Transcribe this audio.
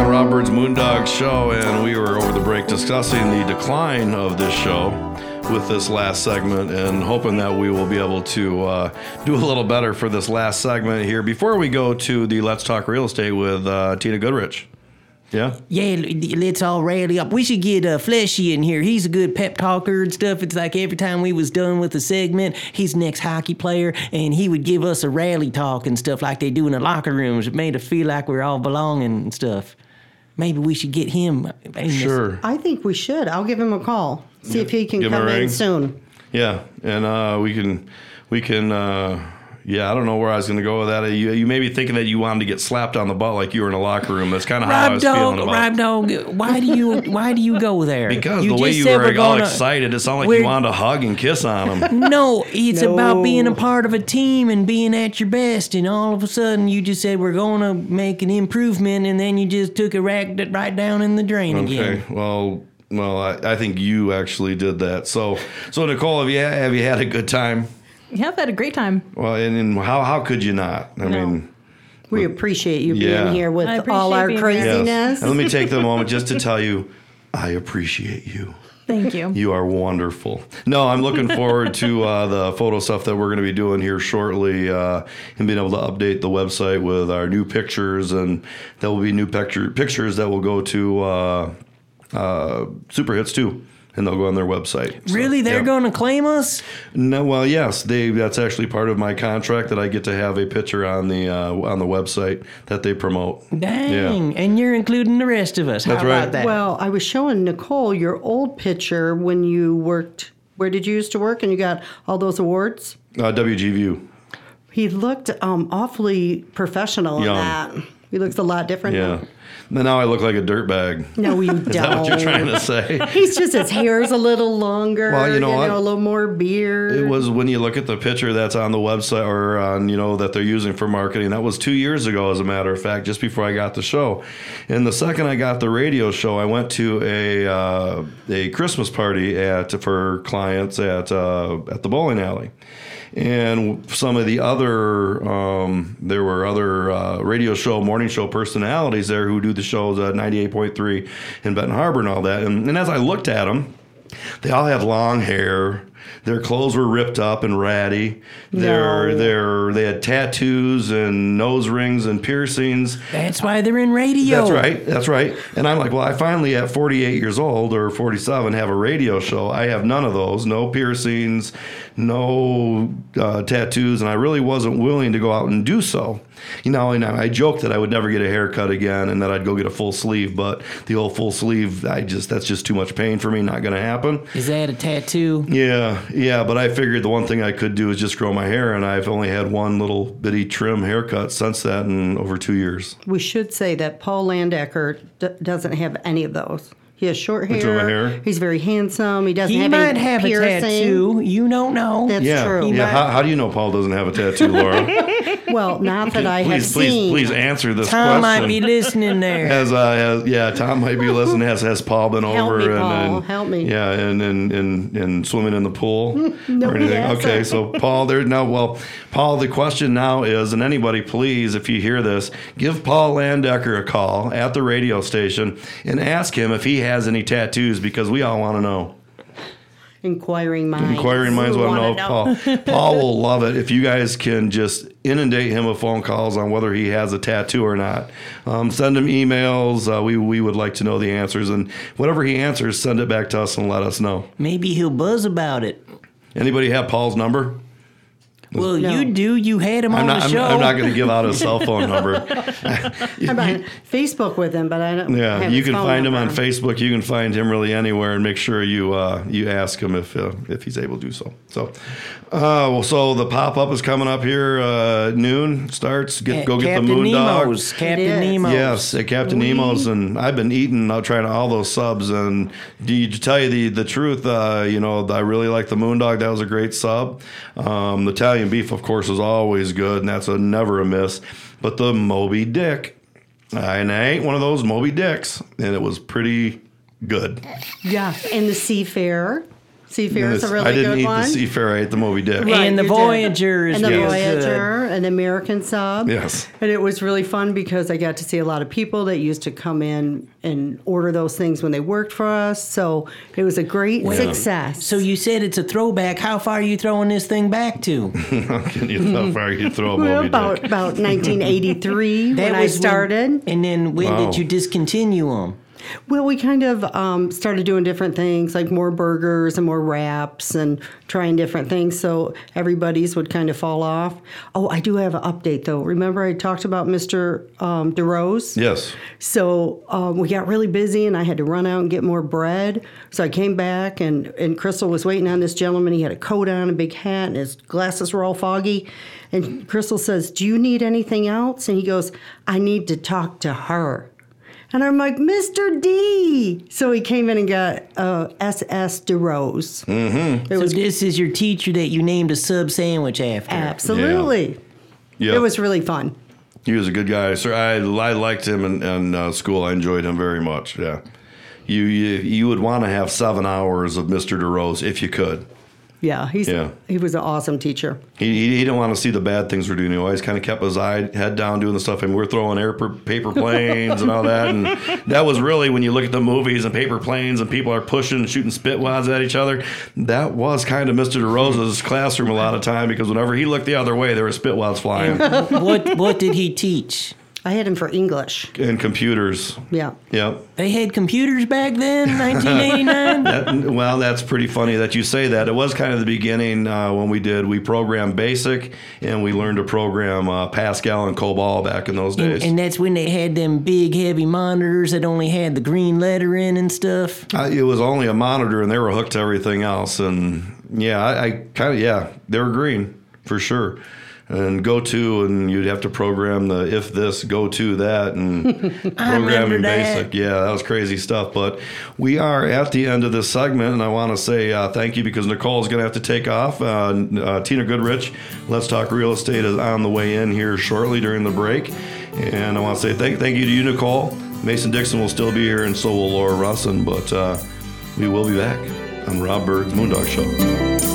Rob Bird's Moondog Show, and we were over the break discussing the decline of this show with this last segment and hoping that we will be able to do a little better for this last segment here before we go to the Let's Talk Real Estate with Tina Goodrich. Yeah? Yeah, let's all rally up. We should get Fleshy in here. He's a good pep talker and stuff. It's like every time we was done with a segment, he's an ex-hockey player, and he would give us a rally talk and stuff like they do in the locker rooms. It made us feel like we're all belonging and stuff. Maybe we should get him. Sure. I think we should. I'll give him a call. See if he can Give him come a in ring. soon. Yeah, and we can. Yeah, I don't know where I was going to go with that. You may be thinking that you wanted to get slapped on the butt like you were in a locker room. That's kind of how I was feeling about it. Rob Dog, why do you go there? Because you the way just you said were we're all gonna- excited, it sounded like you wanted to hug and kiss on him. No, it's No. about being a part of a team and being at your best. And all of a sudden, you just said we're going to make an improvement, and then you just took it right down in the drain again. Okay, well, I think you actually did that. So Nicole, have you had a good time? Yeah, I've had a great time. Well, and how could you not? I mean. We appreciate you Yeah. being here with I appreciate all our being here. Yes. craziness. And let me take the moment just to tell you, I appreciate you. Thank you. You are wonderful. No, I'm looking forward to the photo stuff that we're going to be doing here shortly and being able to update the website with our new pictures. And there will be new pictures that will go to Super Hits too. And they'll go on their website. So, Really? They're yeah. going to claim us? No, well, yes, that's actually part of my contract that I get to have a picture on the website that they promote. Dang. Yeah. And you're including the rest of us. That's How right. about that? Well, I was showing Nicole your old picture when you worked. Where did you used to work and you got all those awards? WG View. He looked awfully professional in Young. that. He looks a lot different Yeah. now. But now I look like a dirtbag. No, you Is that what you're don't. trying to say? He's just, his hair's a little longer. Well, you know what? A little more beard. It was when you look at the picture that's on the website or on, that they're using for marketing. That was 2 years ago, as a matter of fact, just before I got the show. And the second I got the radio show, I went to a Christmas party for clients at the bowling alley. And some of the other, there were other morning show personalities there who do the shows at 98.3 in Benton Harbor and all that. And as I looked at them, they all had long hair. Their clothes were ripped up and ratty. They had tattoos and nose rings and piercings. That's why they're in radio. That's right. And I'm like, well, I finally at 48 years old or 47 have a radio show. I have none of those, no piercings, no tattoos, and I really wasn't willing to go out and do so. And I joked that I would never get a haircut again and that I'd go get a full sleeve, but the old full sleeve, that's just too much pain for me, not going to happen. Is that a tattoo? Yeah, but I figured the one thing I could do is just grow my hair, and I've only had one little bitty trim haircut since that in over 2 years. We should say that Paul Landecker doesn't have any of those. He has short Which of my hair. hair? He's very handsome. He doesn't He have might any have piercing. a tattoo. You don't know. That's true. Yeah. How do you know Paul doesn't have a tattoo, Laura? Well, not that I have seen. Please answer this Tom question. might be listening there. Tom might be listening. Has Paul been Help over me, and Paul. Help me. Yeah, and swimming in the pool No, or anything? yes. Okay, so Paul, Paul, the question now is, and anybody, please, if you hear this, give Paul Landecker a call at the radio station and ask him if he has any tattoos, because we all want to know. Inquiring minds. Inquiring minds want to know. Paul. Paul will love it if you guys can just inundate him with phone calls on whether he has a tattoo or not. Send him emails. We would like to know the answers, and whatever he answers, send it back to us and let us know. Maybe he'll buzz about it. Anybody have Paul's number? Well, No. you do. You had him on the show. I'm not going to give out his cell phone number. I'm on Facebook with him, but I don't. Yeah, have you his can phone find him on number. Facebook. You can find him really anywhere, and make sure you ask him if he's able to do so. So the pop up is coming up here. Noon starts. Go get the Captain Moondog. Nemo's. Captain It is. Nemo's. Yes, at Captain Nemo's, and I've been eating, trying all those subs, and to tell you the truth, I really like the Moondog. That was a great sub. The Italian beef, of course, is always good, and that's never a miss. But the Moby Dick, and I ate one of those Moby Dicks, and it was pretty good. Yeah, and the Seafarer. Seafarer is a really I didn't good eat one. the Seafarer, I ate the Moby Dick. Right, And the you did. Voyager is And the good. Voyager an American Sub. Yes. And it was really fun because I got to see a lot of people that used to come in and order those things when they worked for us. So it was a great success. So you said it's a throwback. How far are you throwing this thing back to? How far you throw a Well, Moby about Dick? 1983 when I when- started. and then when Wow. did you discontinue them? Well, we kind of started doing different things, like more burgers and more wraps and trying different things. So everybody's would kind of fall off. Oh, I do have an update, though. Remember I talked about Mr. DeRose? Yes. So we got really busy, and I had to run out and get more bread. So I came back, and Crystal was waiting on this gentleman. He had a coat on, a big hat, and his glasses were all foggy. And Crystal says, "Do you need anything else?" And he goes, "I need to talk to her." And I'm like, "Mr. D." So he came in and got SS DeRose. Mm-hmm. So this is your teacher that you named a sub sandwich after. Absolutely. Yeah. It was really fun. He was a good guy. Sir, I liked him in school. I enjoyed him very much. Yeah. You would want to have 7 hours of Mr. DeRose if you could. Yeah, he was an awesome teacher. He didn't want to see the bad things we're doing. He always kind of kept his head down doing the stuff. And we're throwing paper planes and all that. And that was really, when you look at the movies and paper planes and people are pushing and shooting spit wads at each other, that was kind of Mr. DeRosa's classroom a lot of time, because whenever he looked the other way, there were spit wads flying. What did he teach? I had him for English. And computers. Yeah. Yep. They had computers back then, 1989? Well, that's pretty funny that you say that. It was kind of the beginning when we programmed BASIC, and we learned to program Pascal and COBOL back in those days. And that's when they had them big, heavy monitors that only had the green lettering and stuff. It was only a monitor, and they were hooked to everything else. And yeah, I kind of, they were green for sure. And go to, and you'd have to program the if this, go to that, and programming BASIC. Yeah, that was crazy stuff. But we are at the end of this segment, and I want to say thank you, because Nicole is going to have to take off. Tina Goodrich, Let's Talk Real Estate, is on the way in here shortly during the break. And I want to say thank you to you, Nicole. Mason Dixon will still be here, and so will Laura Russin. But we will be back on Rob Bird's Moondog Show.